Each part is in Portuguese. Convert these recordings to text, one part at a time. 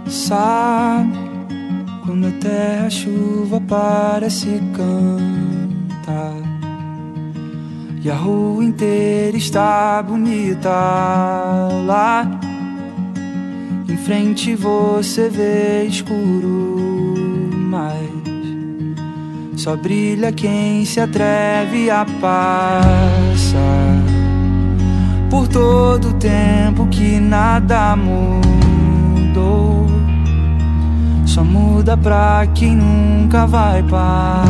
Sabe, quando até a chuva parece cantar e a rua inteira está bonita, lá em frente você vê escuro, mas só brilha quem se atreve a passar por todo o tempo que nada mudou. Só muda pra quem nunca vai parar.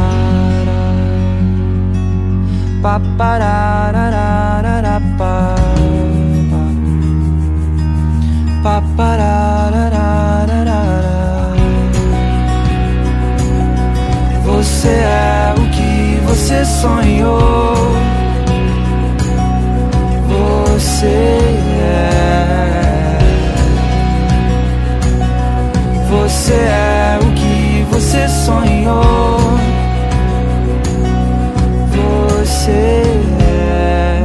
Papararararara, papararararara. Você é o que você sonhou. Você é o que você sonhou. Você é.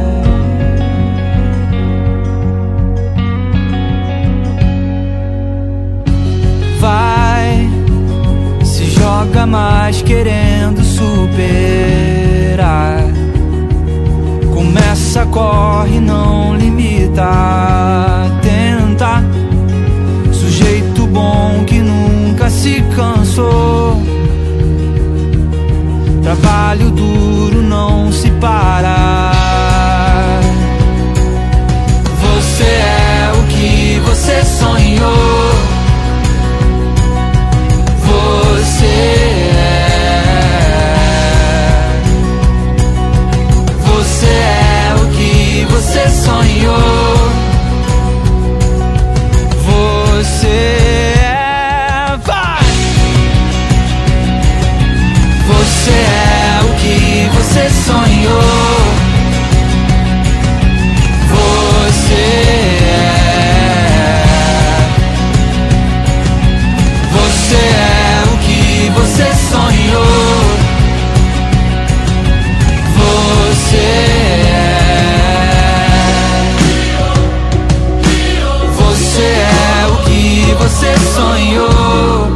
Vai, se joga mais querendo superar. Começa, corre, não limita. Tenta, sujeito bom que nunca se cansou. Trabalho duro não se para. Você é o que você sonhou. Você é o que você sonhou. Você vai. Você é o que você sonhou. Você é o que você sonhou. Você é o que você sonhou.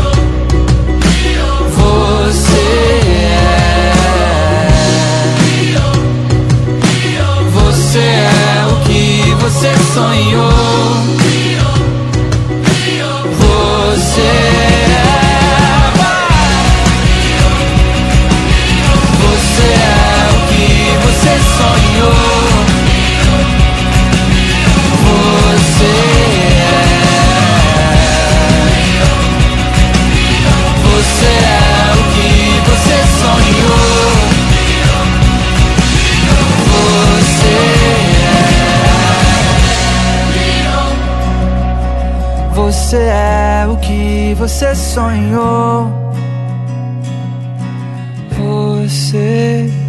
Você é o que você sonhou. Você é o que você sonhou. Você é o que você sonhou. Você é o que você sonhou. Você